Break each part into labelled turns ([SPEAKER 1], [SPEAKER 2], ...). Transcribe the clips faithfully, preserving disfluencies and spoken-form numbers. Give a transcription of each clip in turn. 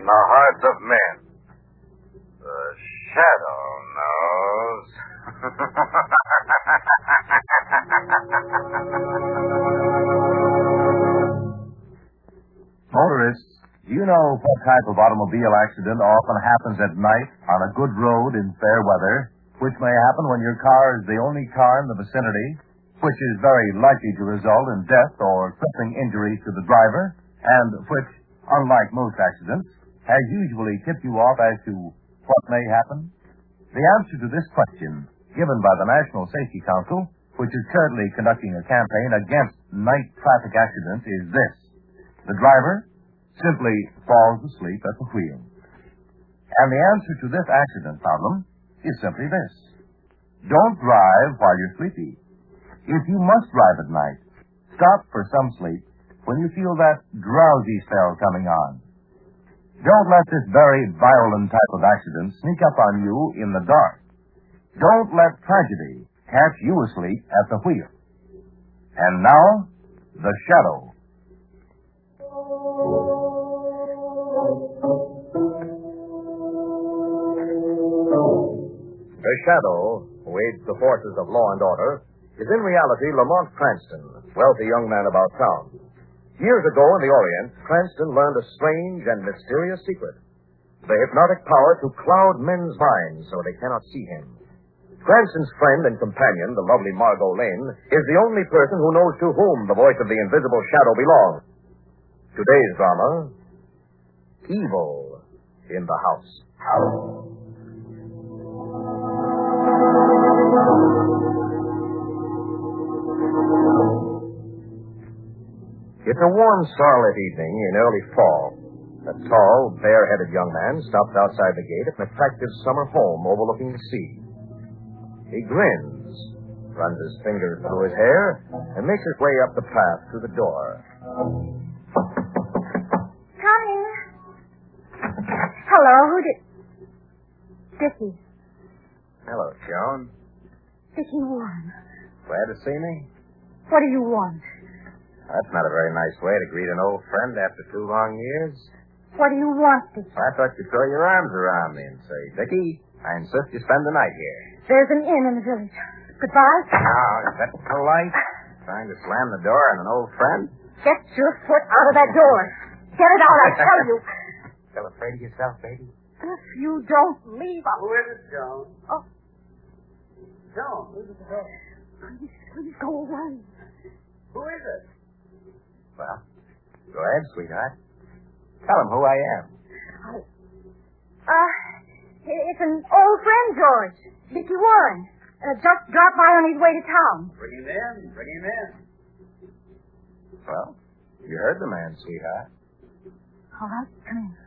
[SPEAKER 1] the hearts of men. The shadow knows.
[SPEAKER 2] Motorists, do you know what type of automobile accident often happens at night on a good road in fair weather, which may happen when your car is the only car in the vicinity, which is very likely to result in death or crippling injuries to the driver, and which, unlike most accidents, has usually tipped you off as to what may happen? The answer to this question, given by the National Safety Council, which is currently conducting a campaign against night traffic accidents, is this. The driver simply falls asleep at the wheel. And the answer to this accident problem is simply this. Don't drive while you're sleepy. If you must drive at night, stop for some sleep when you feel that drowsy spell coming on. Don't let this very violent type of accident sneak up on you in the dark. Don't let tragedy catch you asleep at the wheel. And now, the shadow.
[SPEAKER 3] The shadow, who aids the forces of law and order, is in reality Lamont Cranston, wealthy young man about town. Years ago in the Orient, Cranston learned a strange and mysterious secret. The hypnotic power to cloud men's minds so they cannot see him. Cranston's friend and companion, the lovely Margot Lane, is the only person who knows to whom the voice of the invisible shadow belongs. Today's drama, Evil in the House. It's a warm, starlit evening in early fall. A tall, bare-headed young man stops outside the gate of an attractive summer home overlooking the sea. He grins, runs his fingers through his hair, and makes his way up the path to the door.
[SPEAKER 4] Coming. Hello, who did... Dickie.
[SPEAKER 3] Hello, Joan.
[SPEAKER 4] Dickie Warren.
[SPEAKER 3] Glad to see me?
[SPEAKER 4] What do you want?
[SPEAKER 3] That's not a very nice way to greet an old friend after two long years.
[SPEAKER 4] What do you want, Dickie?
[SPEAKER 3] I thought you'd throw your arms around me and say, Dickie, I insist you spend the night here.
[SPEAKER 4] There's an inn in the village. Goodbye.
[SPEAKER 3] Now, is that polite? Trying to slam the door on an old friend?
[SPEAKER 4] Get your foot out of that door. Get it out, I tell you.
[SPEAKER 3] Still afraid of yourself, baby?
[SPEAKER 4] If you don't leave, I'll...
[SPEAKER 5] Who is it, Joan?
[SPEAKER 4] Oh.
[SPEAKER 5] Joan, who's at the door?
[SPEAKER 4] Please, please go away.
[SPEAKER 5] Who is it?
[SPEAKER 3] Well, go ahead, sweetheart. Tell him who I am.
[SPEAKER 4] I... Uh, it's an old friend, George. Dickie Warren. Uh, just dropped by on his way to town.
[SPEAKER 5] Bring him in. Bring him in.
[SPEAKER 3] Well, you heard the man, sweetheart.
[SPEAKER 4] All right, come in.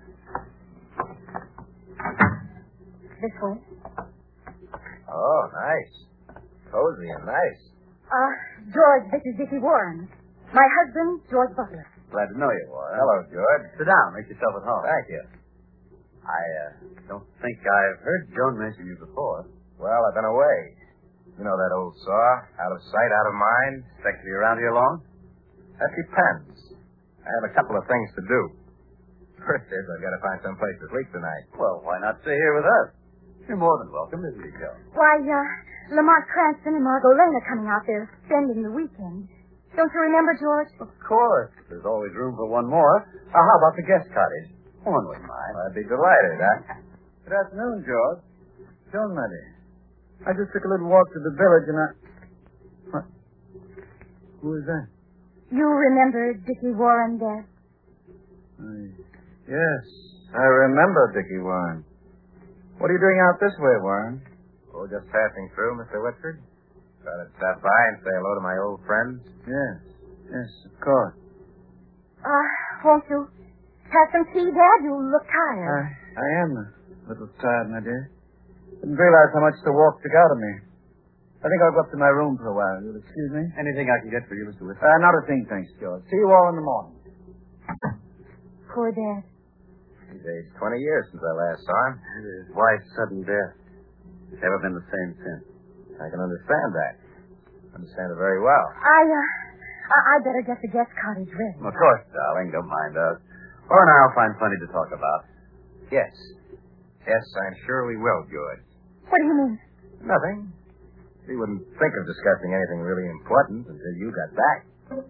[SPEAKER 4] This way.
[SPEAKER 3] Oh, nice. Cozy and nice.
[SPEAKER 4] Uh, George, this is Dickie Warren. My husband, George Butler.
[SPEAKER 5] Glad to know you, Warren.
[SPEAKER 3] Hello, George.
[SPEAKER 5] Sit down. Make yourself at home.
[SPEAKER 3] Thank you.
[SPEAKER 5] I uh, don't think I've heard Joan mention you before.
[SPEAKER 3] Well, I've been away. You know that old saw? Out of sight, out of mind.
[SPEAKER 5] Expect to be around here long?
[SPEAKER 3] That depends. I have a couple of things to do. First is I've got to find some place to sleep tonight.
[SPEAKER 5] Well, why not stay here with us? You're more than welcome, isn't he, Joan?
[SPEAKER 4] Why, uh, Lamont Cranston and Margot Lane are coming out there spending the weekend. Don't you remember, George?
[SPEAKER 5] Of course. There's always room for one more. Uh, how about the guest cottage? One wouldn't mind.
[SPEAKER 3] I'd be delighted, huh?
[SPEAKER 6] Good afternoon, George. Joan, my dear. I just took a little walk to the village and I... What? Who is that?
[SPEAKER 4] You remember Dickie Warren, Dad?
[SPEAKER 6] I... Yes, I remember Dickie Warren. What are you doing out this way, Warren?
[SPEAKER 3] Oh, just passing through, Mister Whitford. Thought I'd stop by and say hello to my old friends.
[SPEAKER 6] Yes, yes, of course.
[SPEAKER 4] Uh, won't you have some tea, Dad? You look
[SPEAKER 6] I,
[SPEAKER 4] tired.
[SPEAKER 6] I am a little tired, my dear. Didn't realize how much the walk took out of me. I think I'll go up to my room for a while. You'll excuse me?
[SPEAKER 5] Anything I can get for you, Mister Whitford?
[SPEAKER 6] Uh, not a thing, thanks, George. See you all in the morning.
[SPEAKER 4] Poor Dad.
[SPEAKER 3] He's aged twenty years since I last saw him.
[SPEAKER 5] His wife's sudden death. Never been the same since.
[SPEAKER 3] I can understand that. Understand it very well.
[SPEAKER 4] I, uh, I, I better get the guest cottage ready.
[SPEAKER 5] Of course, darling. Don't mind us. Or and I'll find plenty to talk about. Yes. Yes, I'm sure we will, George.
[SPEAKER 4] What do you mean?
[SPEAKER 5] Nothing. We wouldn't think of discussing anything really important until you got back.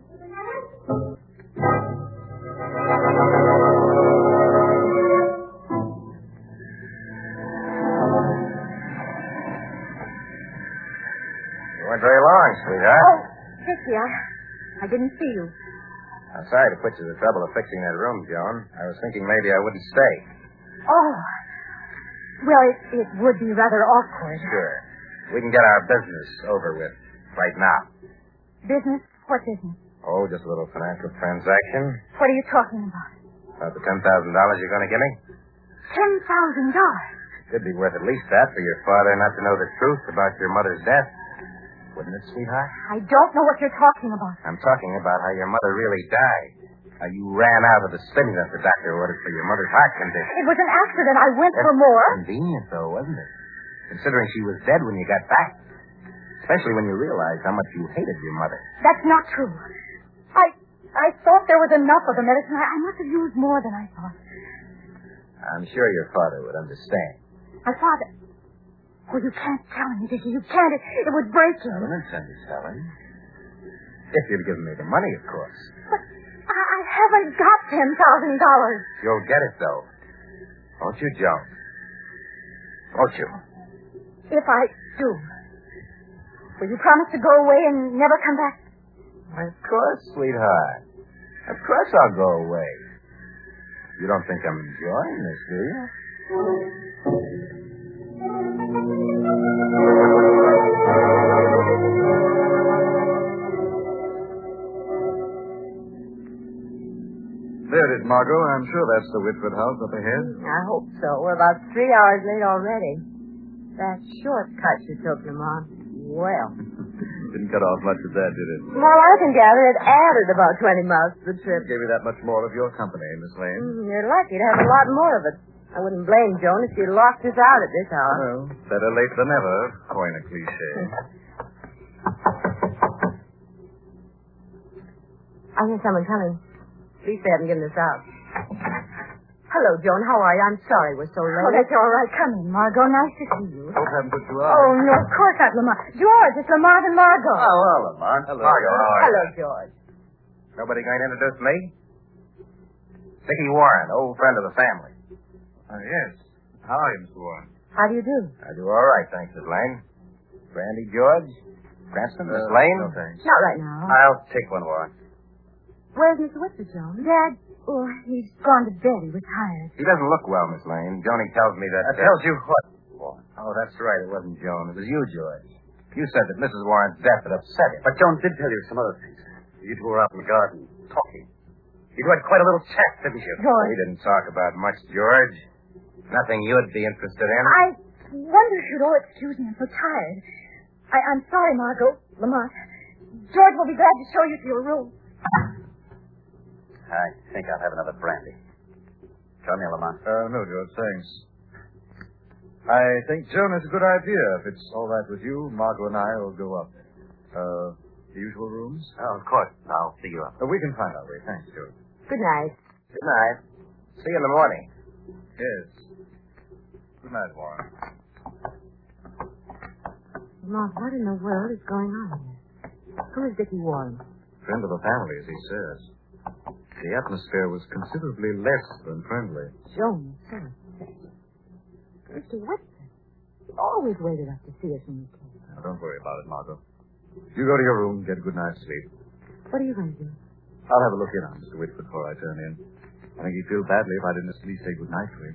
[SPEAKER 5] You weren't very long, sweetheart.
[SPEAKER 4] Oh, Dickie, I, I didn't see you.
[SPEAKER 5] I'm sorry to put you to the trouble of fixing that room, Joan. I was thinking maybe I wouldn't stay.
[SPEAKER 4] Oh. Well, it, it would be rather awkward.
[SPEAKER 5] Sure. We can get our business over with right now.
[SPEAKER 4] Business? What business?
[SPEAKER 5] Oh, just a little financial transaction.
[SPEAKER 4] What are you talking about?
[SPEAKER 5] About the ten thousand dollars you're going to give me?
[SPEAKER 4] Ten thousand dollars?
[SPEAKER 5] Could be worth at least that for your father not to know the truth about your mother's death. Wouldn't it, sweetheart?
[SPEAKER 4] I don't know what you're talking about.
[SPEAKER 5] I'm talking about how your mother really died. How you ran out of the stimulant the doctor ordered for your mother's heart condition.
[SPEAKER 4] It was an accident. I went
[SPEAKER 5] That's
[SPEAKER 4] for more.
[SPEAKER 5] Convenient, though, wasn't it? Considering she was dead when you got back. Especially when you realized how much you hated your mother.
[SPEAKER 4] That's not true. I I thought there was enough of the medicine. I, I must have used more than I thought.
[SPEAKER 5] I'm sure your father would understand.
[SPEAKER 4] My father... Oh, you can't tell me, Dickie. You can't. It, it would break you.
[SPEAKER 5] I wouldn't intend to tell him. If you'd given me the money, of course.
[SPEAKER 4] But I, I haven't got ten thousand dollars.
[SPEAKER 5] You'll get it, though. Won't you, Joan? Won't you?
[SPEAKER 4] If I do, will you promise to go away and never come back?
[SPEAKER 5] Of course, sweetheart. Of course I'll go away. You don't think I'm enjoying this, do you?
[SPEAKER 6] There it is, Margot. I'm sure that's the Whitford house up ahead.
[SPEAKER 7] I hope so. We're about three hours late already. That shortcut you took, Lamont. Well.
[SPEAKER 6] Didn't cut off much of that, did it?
[SPEAKER 7] Well, I can gather it added about twenty miles to the trip.
[SPEAKER 6] Gave you that much more of your company, Miss Lane.
[SPEAKER 7] Mm, you're lucky to have a lot more of it. I wouldn't blame Joan if she'd locked us out at this hour.
[SPEAKER 6] Well, better late than never, coin a cliche.
[SPEAKER 7] I hear someone coming. Please they haven't given us out. Hello, Joan. How are you? I'm sorry we're so late.
[SPEAKER 4] Oh, that's all right. Come in, Margot. Nice to see you.
[SPEAKER 6] Hope I haven't put you out.
[SPEAKER 4] Oh, no, of course not, Lamont. George, it's Lamont and Margot.
[SPEAKER 5] Oh, well, Lamont. Hello. Margot, how are
[SPEAKER 7] Hello,
[SPEAKER 5] you?
[SPEAKER 7] George.
[SPEAKER 5] Nobody going to introduce me? Dickie Warren, old friend of the family.
[SPEAKER 6] Uh, yes. How are you, Mister Warren?
[SPEAKER 7] How do you do?
[SPEAKER 5] I do all right, thanks, Miss Lane. Brandy, George? Cranston, Miss
[SPEAKER 6] Uh,
[SPEAKER 5] Lane?
[SPEAKER 6] No, thanks.
[SPEAKER 7] Not right now.
[SPEAKER 5] I'll take one, Warren.
[SPEAKER 7] Where's Mister Whitford, Joan?
[SPEAKER 4] Dad, oh, he's gone to bed. He was tired.
[SPEAKER 5] He doesn't look well, Miss Lane. Joni tells me that...
[SPEAKER 6] That tells you what?
[SPEAKER 5] Warren. Oh, that's right. It wasn't Joan. It was you, George. You said that Missus Warren's death had upset him.
[SPEAKER 6] But Joan did tell you some other things. You two were out in the garden, talking. You had quite a little chat, didn't you?
[SPEAKER 5] We
[SPEAKER 4] George,
[SPEAKER 5] didn't talk about much, George. Nothing you'd be interested in.
[SPEAKER 4] I wonder if you'd all excuse me. I'm so tired. I, I'm sorry, Margot. Lamont. George will be glad to show you to your room.
[SPEAKER 5] I think I'll have another brandy. Come here, Lamont.
[SPEAKER 6] Uh, no, George, thanks. I think Joan has a good idea. If it's all right with you, Margot and I will go up. Uh, the usual rooms?
[SPEAKER 5] Oh, of course. I'll see you up.
[SPEAKER 6] Uh, we can find our way. Thanks, George.
[SPEAKER 7] Good night.
[SPEAKER 5] Good night. See you in the morning.
[SPEAKER 6] Yes. Good night, Warren.
[SPEAKER 7] Lamont, what in the world is going on here? Who is Dickie Warren?
[SPEAKER 6] Friend of the family, as he says. The atmosphere was considerably less than friendly.
[SPEAKER 7] Joan, sir. Mister Whitford. He always waited up to see us when we came.
[SPEAKER 6] Now, don't worry about it, Margot. You go to your room, get a good night's sleep.
[SPEAKER 7] What are you going to do?
[SPEAKER 6] I'll have a look in on Mister Whitford before I turn in. I think he'd feel badly if I didn't at least say good night to him.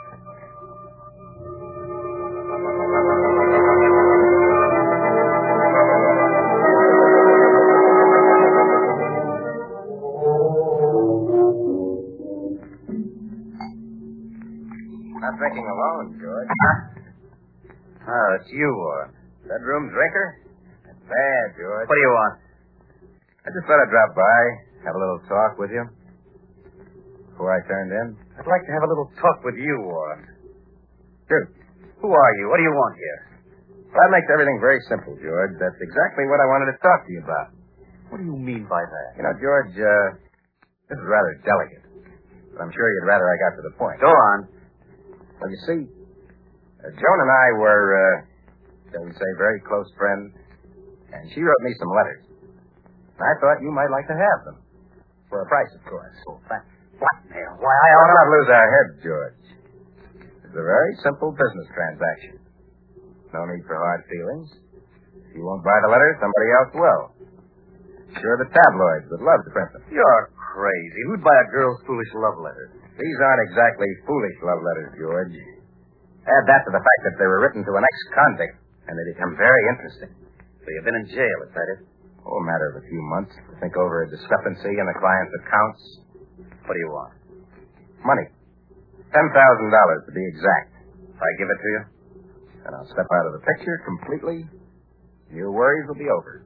[SPEAKER 5] Not drinking alone, George. Oh, it's you, Warren. Bedroom drinker? That's bad, George.
[SPEAKER 6] What do you want?
[SPEAKER 5] I just thought I'd drop by, have a little talk with you. Before I turned in. I'd like to have a little talk with you, Warren. Sure. Who are you? What do you want here? Well, that makes everything very simple, George. That's exactly what I wanted to talk to you about.
[SPEAKER 6] What do you mean by that?
[SPEAKER 5] You know, George, uh, this is rather delicate. But I'm sure you'd rather I got to the point.
[SPEAKER 6] Go on.
[SPEAKER 5] Well, you see, uh, Joan and I were, uh, shall we say, very close friends, and she wrote me some letters. And I thought you might like to have them. For a price, of course.
[SPEAKER 8] Oh, that blackmail. Why,
[SPEAKER 5] I ought not lose our heads, George. It's a very simple business transaction. No need for hard feelings. If you won't buy the letters, somebody else will. Sure, the tabloids would love to print them.
[SPEAKER 8] You're crazy. Who'd buy a girl's foolish love letter?
[SPEAKER 5] These aren't exactly foolish love letters, George. Add that to the fact that they were written to an ex-convict, and they become very interesting.
[SPEAKER 8] So you've been in jail, is that it?
[SPEAKER 5] Oh, a matter of a few months to think over a discrepancy in the client's accounts.
[SPEAKER 8] What do you want?
[SPEAKER 5] Money. Ten thousand dollars to be exact.
[SPEAKER 8] If I give it to you?
[SPEAKER 5] And I'll step out of the picture completely. Your worries will be over.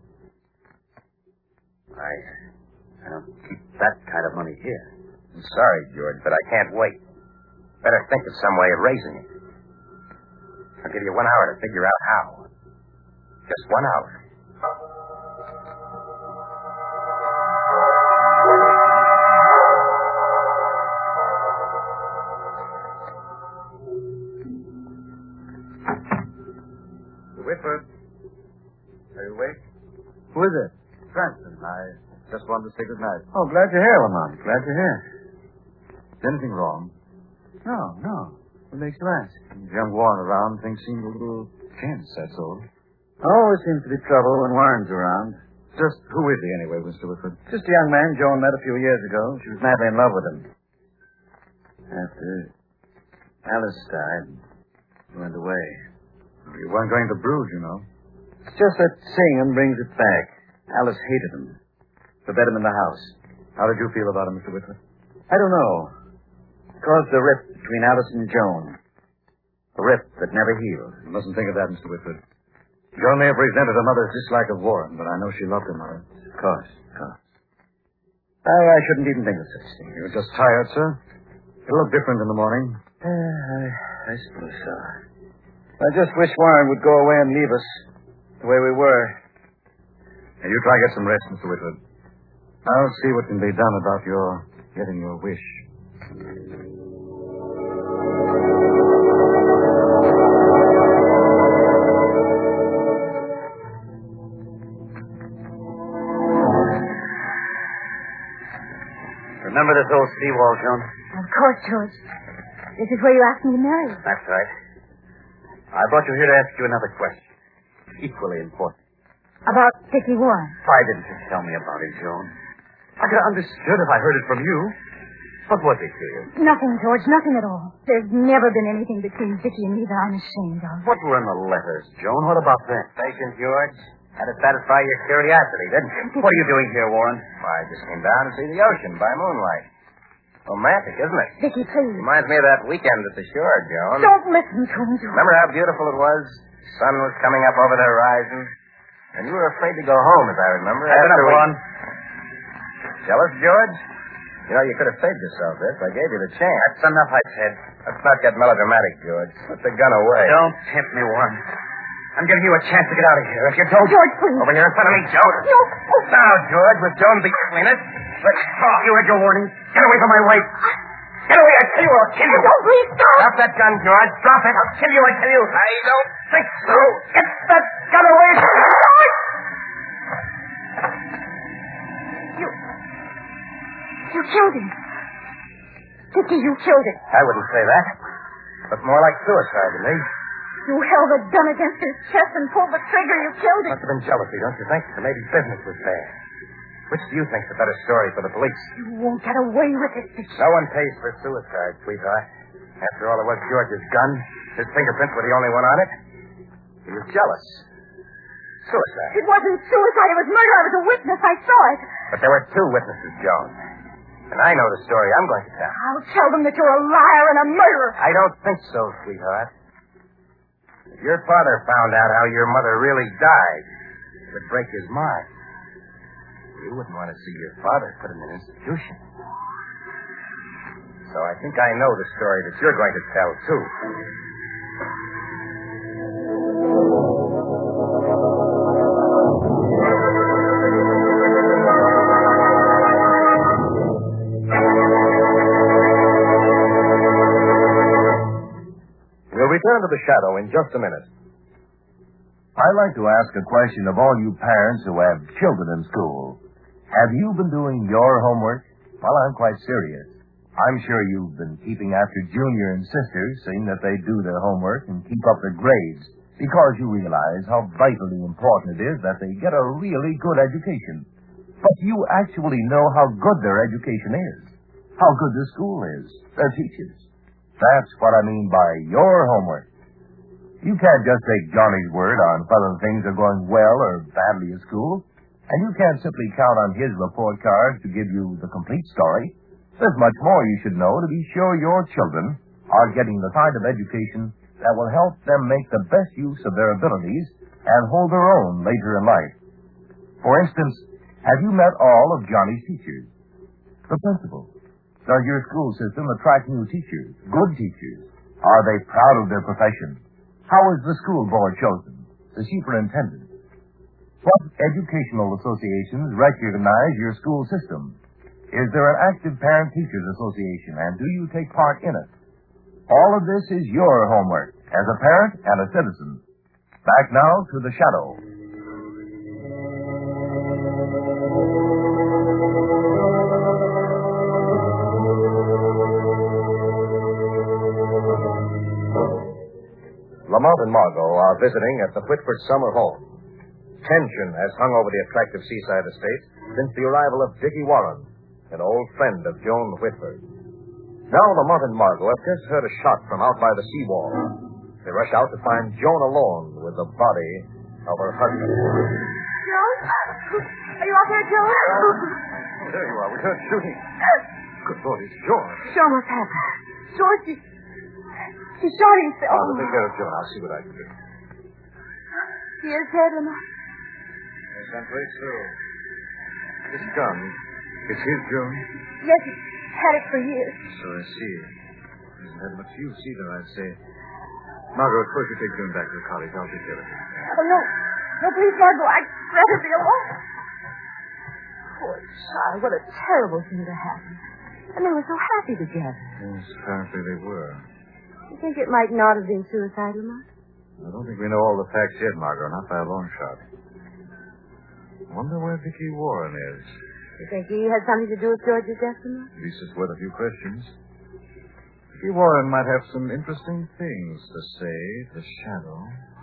[SPEAKER 8] I, I don't keep that kind of money here.
[SPEAKER 5] I'm sorry, George, but I can't wait. Better think of some way of raising it. I'll give you one hour to figure out how. Just one hour. Whitford. Are you awake?
[SPEAKER 6] Who is it?
[SPEAKER 3] Cranston, I just wanted to say good night.
[SPEAKER 6] Oh, glad to hear, Lamont. Glad to hear. Is anything wrong? No, no. What makes you ask?
[SPEAKER 3] Young Warren around, things seem a little tense, that's all.
[SPEAKER 6] Always seems to be trouble when Warren's around.
[SPEAKER 3] Just who is he anyway, Mister Whitford?
[SPEAKER 6] Just a young man Joan met a few years ago. She was madly in love with him. After Alice died, he went away.
[SPEAKER 3] You weren't going to Bruges, you know.
[SPEAKER 6] It's just that seeing him brings it back. Alice hated him. Forbade him in the house.
[SPEAKER 3] How did you feel about him, Mister Whitford?
[SPEAKER 6] I don't know. It caused a rift between Alice and Joan. A rift that never healed.
[SPEAKER 3] You mustn't think of that, Mister Whitford. Joan may have resented her mother's dislike of Warren, but I know she loved her mother.
[SPEAKER 6] Of course, of course. Oh, I shouldn't even think of such things.
[SPEAKER 3] You're just tired, sir? It'll look different in the morning.
[SPEAKER 6] Uh, I, I suppose so. I just wish Warren would go away and leave us the way we were.
[SPEAKER 3] And you try to get some rest, Mister Whitford. I'll see what can be done about your getting your wish.
[SPEAKER 8] Remember this old seawall, Joan?
[SPEAKER 4] Of course, George. This is where you asked me to marry.
[SPEAKER 8] That's right. I brought you here to ask you another question. Equally important.
[SPEAKER 4] About Dickie Warren.
[SPEAKER 8] Why didn't you tell me about it, Joan? I could have understood if I heard it from you. What was it to you?
[SPEAKER 4] Nothing, George, nothing at all. There's never been anything between Dickie and me that I'm ashamed of.
[SPEAKER 8] What were in the letters, Joan? What about that?
[SPEAKER 5] Patient, George. Had to satisfy your curiosity, didn't you?
[SPEAKER 8] What are you doing here, Warren?
[SPEAKER 5] Why, I just came down to see the ocean by moonlight. Romantic, isn't it?
[SPEAKER 4] Dickie, please.
[SPEAKER 5] Reminds me of that weekend at the shore, Joan.
[SPEAKER 4] Don't listen to him, George.
[SPEAKER 5] Remember how beautiful it was? The sun was coming up over the horizon. And you were afraid to go home, as I remember.
[SPEAKER 8] That's enough,
[SPEAKER 5] we...
[SPEAKER 8] Warren.
[SPEAKER 5] Jealous, George? You know, you could have saved yourself this. I gave you the chance.
[SPEAKER 8] That's enough, I said.
[SPEAKER 5] Let's not get melodramatic, George. Put the gun away.
[SPEAKER 8] Don't tempt me, Warren. I'm giving you a chance to get out of here. If you don't...
[SPEAKER 4] George, please.
[SPEAKER 5] Over here in front of me, Joan.
[SPEAKER 4] No.
[SPEAKER 5] Now, George, with Joan between us. Let's talk.
[SPEAKER 8] You had your warning. Get away from my wife. Get away, I tell you, or I'll kill you.
[SPEAKER 4] Don't please stop.
[SPEAKER 5] Drop that gun, George. Drop it.
[SPEAKER 8] I'll kill you, I tell you.
[SPEAKER 5] I don't think so.
[SPEAKER 8] Get that gun away.
[SPEAKER 4] You... You killed him. Dickie, you killed him.
[SPEAKER 5] I wouldn't say that. Looked more like suicide to me.
[SPEAKER 4] You held the gun against his chest and pulled the trigger. You killed him.
[SPEAKER 5] Must have been jealousy, don't you think? Or maybe business was bad. Which do you think's a better story for the police?
[SPEAKER 4] You won't get away with it, Dickie.
[SPEAKER 5] No one pays for suicide, sweetheart. After all, it was George's gun. His fingerprints were the only one on it. He was jealous. Suicide.
[SPEAKER 4] It wasn't suicide. It was murder. I was a witness. I saw it.
[SPEAKER 5] But there were two witnesses, Joan. And I know the story I'm going to tell.
[SPEAKER 4] I'll tell them that you're a liar and a murderer.
[SPEAKER 5] I don't think so, sweetheart. If your father found out how your mother really died, it would break his mind. You wouldn't want to see your father put in an institution. So I think I know the story that you're going to tell, too.
[SPEAKER 3] return to the shadow in just a minute.
[SPEAKER 2] I'd like to ask a question of all you parents who have children in school. Have you been doing your homework? Well, I'm quite serious. I'm sure you've been keeping after Junior and sisters, seeing that they do their homework and keep up their grades, because you realize how vitally important it is that they get a really good education. But you actually know how good their education is, how good the school is, their teachers. That's what I mean by your homework. You can't just take Johnny's word on whether things are going well or badly at school, and you can't simply count on his report card to give you the complete story. There's much more you should know to be sure your children are getting the kind of education that will help them make the best use of their abilities and hold their own later in life. For instance, have you met all of Johnny's teachers? The principal. Does your school system attract new teachers, good teachers? Are they proud of their profession? How is the school board chosen? The superintendent? What educational associations recognize your school system? Is there an active parent-teachers association, and do you take part in it? All of this is your homework as a parent and a citizen. Back now to the shadow.
[SPEAKER 3] Lamont and Margot are visiting at the Whitford summer home. Tension has hung over the attractive seaside estate since the arrival of Dickie Warren, an old friend of Joan Whitford. Now Lamont and Margot have just heard a shot from out by the seawall. They rush out to find Joan alone with the body of her husband.
[SPEAKER 4] Joan? Are you out there, Joan?
[SPEAKER 8] Oh, there you are. We heard shooting. Good Lord, it's George.
[SPEAKER 4] Joan, what's happened? George, he, he shot himself.
[SPEAKER 8] I'll take care of Joan. I'll see what I can do.
[SPEAKER 4] He is dead, Lamont.
[SPEAKER 8] Yes, I'm afraid so. This gun, it's his, Joan?
[SPEAKER 4] Yes, he's had it for years.
[SPEAKER 8] So I see. Hasn't had much use either, I'd say. Margot, suppose you take Joan back to the cottage. I'll take care of her.
[SPEAKER 4] Oh, no. No, please, Margot. I'd rather be alone. Poor child. What a terrible thing to happen. And they were so happy together.
[SPEAKER 8] Yes, apparently they were.
[SPEAKER 7] You think it might not have been suicide, Lamont?
[SPEAKER 8] I don't think we know all the facts yet, Margot. Not by a long shot. Wonder where Dickie Warren is.
[SPEAKER 7] You think he had something to do with George's death, Lamont?
[SPEAKER 8] At least it's worth a few questions. Dickie Warren might have some interesting things to say to Shadow.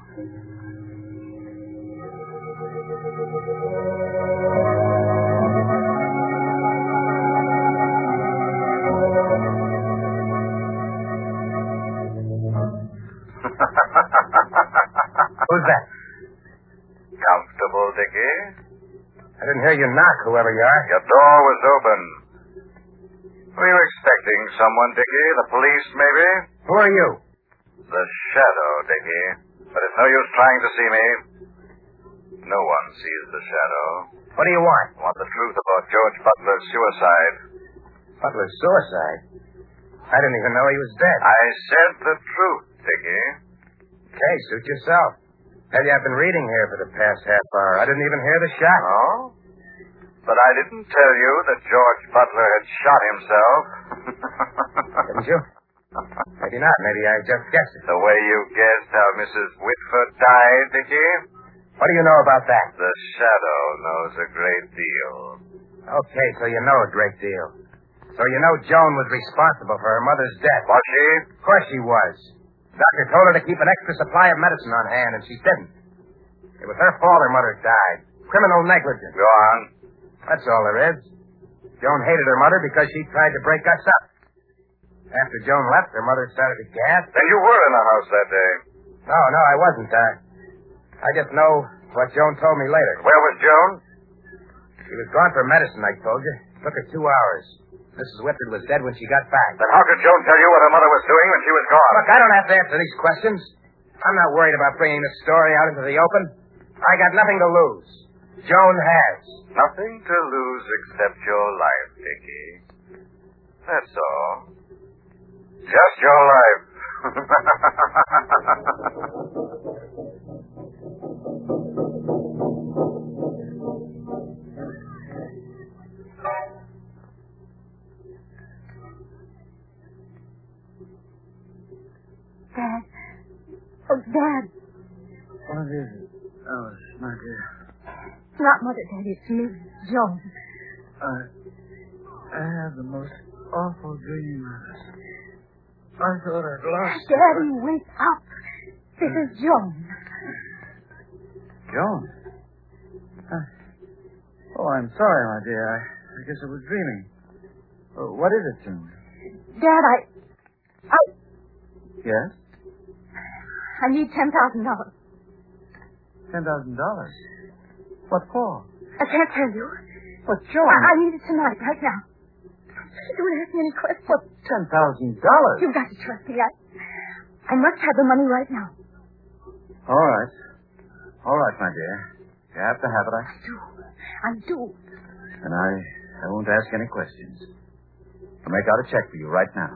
[SPEAKER 3] Who's that?
[SPEAKER 1] Comfortable, Dickie?
[SPEAKER 3] I didn't hear you knock, whoever you are.
[SPEAKER 1] Your door was open. Were you expecting someone, Dickie? The police, maybe?
[SPEAKER 3] Who are you?
[SPEAKER 1] The Shadow, Dickie. But it's no use trying to see me. No one sees the Shadow.
[SPEAKER 3] What do you want?
[SPEAKER 1] I want the truth about George Butler's suicide.
[SPEAKER 3] Butler's suicide? I didn't even know he was dead.
[SPEAKER 1] I said the truth, Dickie.
[SPEAKER 3] Okay, suit yourself. Tell you, I've been reading here for the past half hour. I didn't even hear the shot.
[SPEAKER 1] Oh? But I didn't tell you that George Butler had shot himself.
[SPEAKER 3] Didn't you? Maybe not. Maybe I just guessed it.
[SPEAKER 1] The way you guessed how Missus Whitford died, Dickie?
[SPEAKER 3] What do you know about that?
[SPEAKER 1] The Shadow knows a great deal.
[SPEAKER 3] Okay, so you know a great deal. So you know Joan was responsible for her mother's death.
[SPEAKER 1] Was she?
[SPEAKER 3] Of course she was. Doctor told her to keep an extra supply of medicine on hand, and she didn't. It was her fault her mother died. Criminal negligence.
[SPEAKER 1] Go on.
[SPEAKER 3] That's all there is. Joan hated her mother because she tried to break us up. After Joan left, her mother started to gasp.
[SPEAKER 1] Then you were in the house that day.
[SPEAKER 3] No, no, I wasn't. I, I just know what Joan told me later.
[SPEAKER 1] Where was Joan?
[SPEAKER 3] She was gone for medicine, I told you. It took her two hours. Missus Whitford was dead when she got back.
[SPEAKER 1] Then how could Joan tell you what her mother was doing when she was gone?
[SPEAKER 3] Look, I don't have to answer these questions. I'm not worried about bringing this story out into the open. I got nothing to lose. Joan has.
[SPEAKER 1] Nothing to lose except your life, Dickie. That's all. Just your life.
[SPEAKER 4] Dad,
[SPEAKER 6] What is it? Alice, my dear.
[SPEAKER 4] It's not Mother, Daddy. It's me, Joan.
[SPEAKER 6] I, I had the most awful dream. I thought I'd lost you.
[SPEAKER 4] Daddy, wake up. This is Joan.
[SPEAKER 6] Joan? Uh, oh, I'm sorry, my dear. I, I guess I was dreaming. Uh, what is it, Joan?
[SPEAKER 4] Dad, I... I...
[SPEAKER 6] Yes?
[SPEAKER 4] I need ten thousand dollars.
[SPEAKER 6] Ten thousand dollars? What for?
[SPEAKER 4] I can't tell you.
[SPEAKER 6] But, Joan...
[SPEAKER 4] I, I need it tonight, right now. Don't ask me any questions.
[SPEAKER 6] What, ten thousand dollars?
[SPEAKER 4] You've got to trust me. I, I must have the money right now.
[SPEAKER 6] All right. All right, my dear. You have to have it, I...
[SPEAKER 4] I do. I do.
[SPEAKER 6] And I, I won't ask any questions. I'll make out a check for you right now.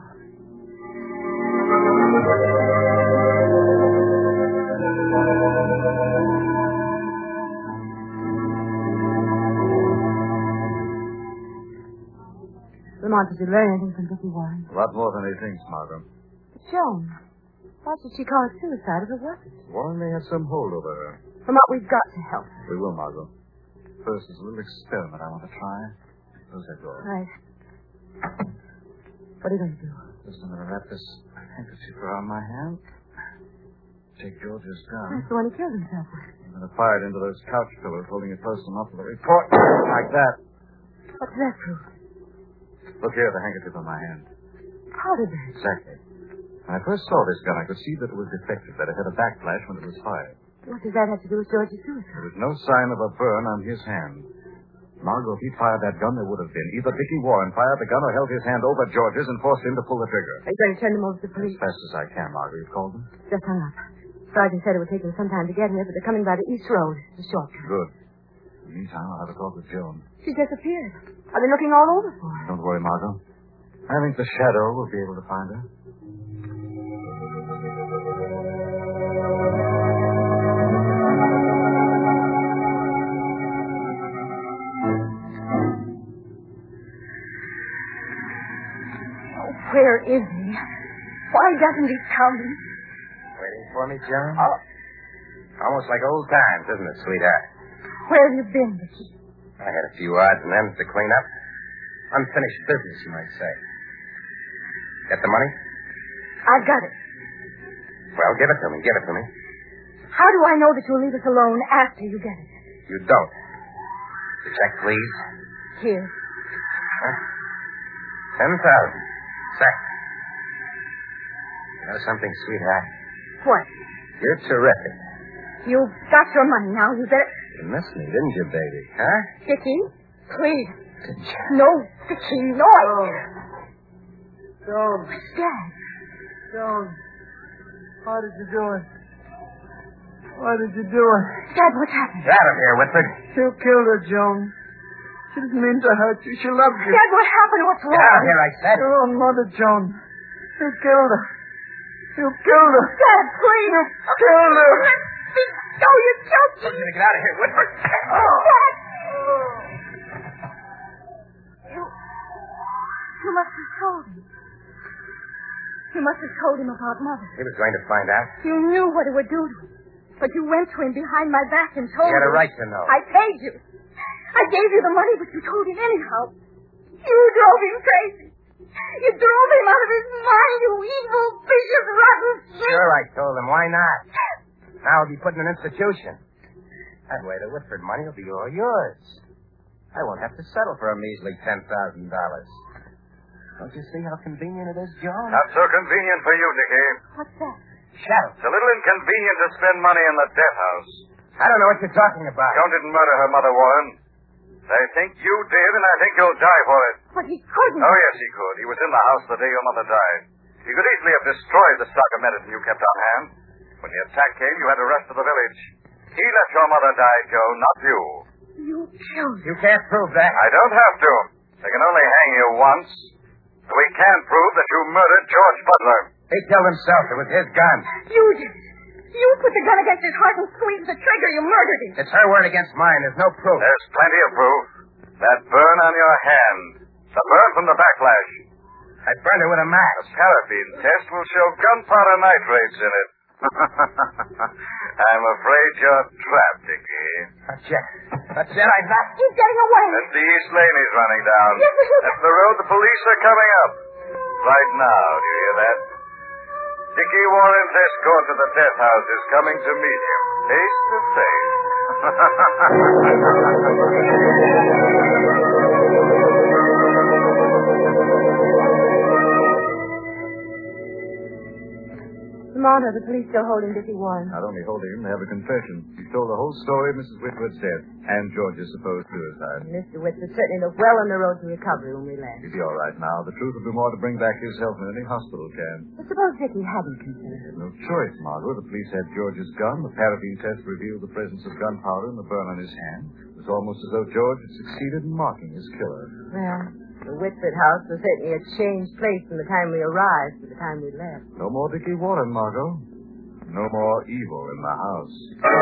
[SPEAKER 7] Lamont, did you learn anything from Dickie Warren?
[SPEAKER 8] A lot more than he thinks, Margot.
[SPEAKER 7] But Joan, why should she call it suicide if it wasn't?
[SPEAKER 8] Warren may have some hold over her.
[SPEAKER 7] From what we've got to help.
[SPEAKER 8] We will, Margot. First, there's a little experiment I want to try. Suppose I go.
[SPEAKER 7] Right. What are you going to do?
[SPEAKER 8] Just I'm going to wrap this handkerchief around my hand. Take George's gun.
[SPEAKER 7] That's the one he killed himself with.
[SPEAKER 8] I'm going to fire it into those couch pillows, holding it close enough for the report. Like that.
[SPEAKER 7] What's that proof?
[SPEAKER 8] Look here, the handkerchief on my hand.
[SPEAKER 7] How did that?
[SPEAKER 8] Exactly. When I first saw this gun, I could see that it was defective, that it had a backflash when it was fired.
[SPEAKER 7] What does that have to do with George's
[SPEAKER 8] There
[SPEAKER 7] suicide?
[SPEAKER 8] was no sign of a burn on his hand. Margot, if he fired that gun, there would have been. Either Dickie Warren fired the gun or held his hand over George's and forced him to pull the trigger.
[SPEAKER 7] Are you going to turn them over to the police?
[SPEAKER 8] As fast as I can, Margot. You've called them?
[SPEAKER 7] Just hung up. Sergeant said it would take them some time to get here, but they're coming by the East Road. It's a shortcut.
[SPEAKER 8] Good. In the meantime, I'll have a talk with Joan.
[SPEAKER 7] She disappeared. I've been looking all over for her.
[SPEAKER 8] Don't worry, Margot. I think the Shadow will be able to find her.
[SPEAKER 4] Where is he? Why doesn't he come?
[SPEAKER 5] Waiting for me, Joan? Oh. Almost like old times, isn't it, sweetheart?
[SPEAKER 4] Where have you been, Dickie?
[SPEAKER 5] I had a few odds and ends to clean up. Unfinished business, you might say. Get the money?
[SPEAKER 4] I've got it.
[SPEAKER 5] Well, give it to me. Give it to me.
[SPEAKER 4] How do I know that you'll leave us alone after you get it?
[SPEAKER 5] You don't. The check, please.
[SPEAKER 4] Here.
[SPEAKER 5] Huh? Ten thousand. Check. You know something, sweetheart?
[SPEAKER 4] What?
[SPEAKER 5] You're terrific.
[SPEAKER 4] You've got your money now. You better...
[SPEAKER 5] You missed me, didn't you, baby? Huh?
[SPEAKER 4] Dickie, please.
[SPEAKER 5] Didn't you?
[SPEAKER 4] No, Dickie, no. I...
[SPEAKER 6] Joan.
[SPEAKER 4] Dad.
[SPEAKER 6] Joan. Why did you do it? Why did you do it?
[SPEAKER 4] Dad, what's happened?
[SPEAKER 5] Get out of here, Whitford.
[SPEAKER 6] You killed her, Joan. She didn't mean to hurt you. She loved you.
[SPEAKER 4] Dad, what happened? What's wrong?
[SPEAKER 5] Get out of here, I said.
[SPEAKER 6] Your own mother, Joan. You killed her. You killed her.
[SPEAKER 4] Dad, please.
[SPEAKER 6] You killed her.
[SPEAKER 4] No, you're joking.
[SPEAKER 5] I'm going to get out of here, Whitford.
[SPEAKER 4] Oh. Dad. You... You must have told him. You must have told him about Mother.
[SPEAKER 5] He was going to find out.
[SPEAKER 4] You knew what it would do to him. But you went to him behind my back and told
[SPEAKER 5] He had a
[SPEAKER 4] him.
[SPEAKER 5] right to know.
[SPEAKER 4] I paid you. I gave you the money, but you told him anyhow. You drove him crazy. You drove him out of his mind, you evil, vicious, rotten snake.
[SPEAKER 5] Sure, I told him. Why not? Now he'll be put in an institution. That way, the Whitford money will be all yours. I won't have to settle for a measly ten thousand dollars. Don't you see how convenient it is, Joan?
[SPEAKER 1] Not so convenient for you, Dickie.
[SPEAKER 4] What's that?
[SPEAKER 5] Shadow.
[SPEAKER 1] It's a little inconvenient to spend money in the death house.
[SPEAKER 5] I don't know what you're talking about.
[SPEAKER 1] Joan didn't murder her mother, Warren. They think you did, and I think you'll die for it.
[SPEAKER 4] But he couldn't.
[SPEAKER 1] Oh, yes, he could. He was in the house the day your mother died. He could easily have destroyed the stock of medicine you kept on hand. When the attack came, you had the rest of the village. He let your mother die, Joan, not you.
[SPEAKER 4] You killed him.
[SPEAKER 5] You can't prove that.
[SPEAKER 1] I don't have to. They can only hang you once. We can't prove that you murdered George Butler.
[SPEAKER 5] He killed himself. It was his gun.
[SPEAKER 4] You did. You put the gun against his heart and squeezed the trigger. You murdered him.
[SPEAKER 5] It's her word against mine. There's no proof.
[SPEAKER 1] There's plenty of proof. That burn on your hand. The burn from the backlash.
[SPEAKER 5] I burned her with a match.
[SPEAKER 1] A paraffin test will show gunpowder nitrates in it. I'm afraid you're trapped, Dickie.
[SPEAKER 3] That's it. That's it. I'm not.
[SPEAKER 4] He's getting away.
[SPEAKER 1] That's the East Lane he's running down.
[SPEAKER 4] Yes, but he's...
[SPEAKER 1] That's the road the police are coming up. Right now, do you hear that? Dickie Warren's escort to the death house is coming to meet him, face to face.
[SPEAKER 7] Lamont, are the police still holding Dickie Warren?
[SPEAKER 8] Not only holding him, they have a confession. He told the whole story of Missus Whitworth's death and George's supposed suicide.
[SPEAKER 7] Mister Whitworth certainly looked well on the road to recovery when we left.
[SPEAKER 8] He'll be all right now. The truth will do more to bring back his health than any hospital can.
[SPEAKER 7] But suppose Dickie hadn't confessed.
[SPEAKER 8] No choice, Margot. The police had George's gun. The paraffin test revealed the presence of gunpowder in the burn on his hand. It was almost as though George had succeeded in marking his killer.
[SPEAKER 7] Well, the Whitford house was certainly a changed place from the time we arrived to the time we left.
[SPEAKER 8] No more Dickie Warren, Margot. No more evil in the house.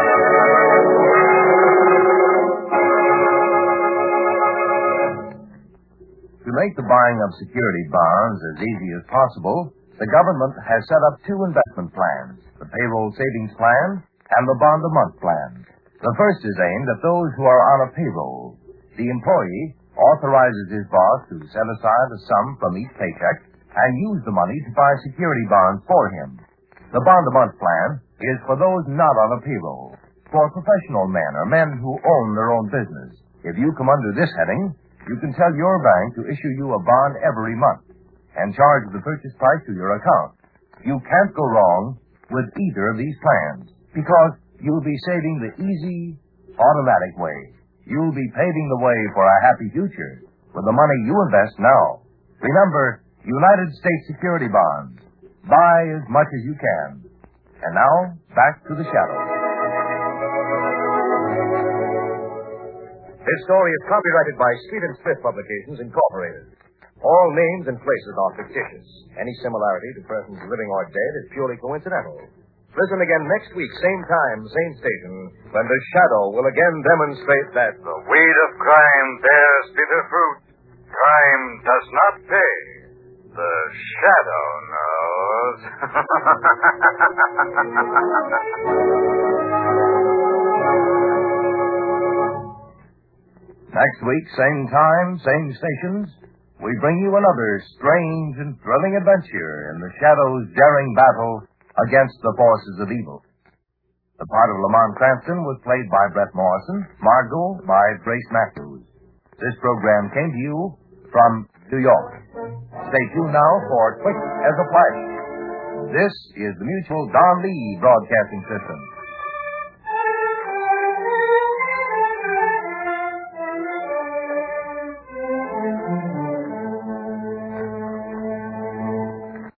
[SPEAKER 2] To make the buying of security bonds as easy as possible, the government has set up two investment plans, the payroll savings plan and the bond-a-month plan. The first is aimed at those who are on a payroll. The employee authorizes his boss to set aside a sum from each paycheck and use the money to buy security bonds for him. The bond-a-month plan is for those not on a payroll, for professional men or men who own their own business. If you come under this heading, you can tell your bank to issue you a bond every month and charge the purchase price to your account. You can't go wrong with either of these plans because you'll be saving the easy, automatic way. You'll be paving the way for a happy future with the money you invest now. Remember, United States security bonds. Buy as much as you can. And now, back to the shadow.
[SPEAKER 3] This story is copyrighted by Street and Smith Publications, Incorporated. All names and places are fictitious. Any similarity to persons living or dead is purely coincidental. Listen again next week, same time, same station, when the shadow will again demonstrate that
[SPEAKER 1] the weed of crime bears bitter fruit. Crime does not pay. The shadow knows.
[SPEAKER 2] Next week, same time, same stations, we bring you another strange and thrilling adventure in the Shadow's daring battle against the forces of evil. The part of Lamont Cranston was played by Brett Morrison, Margot by Grace Matthews. This program came to you from New York. Stay tuned now for Quick as a Flash. This is the Mutual Don Lee Broadcasting System.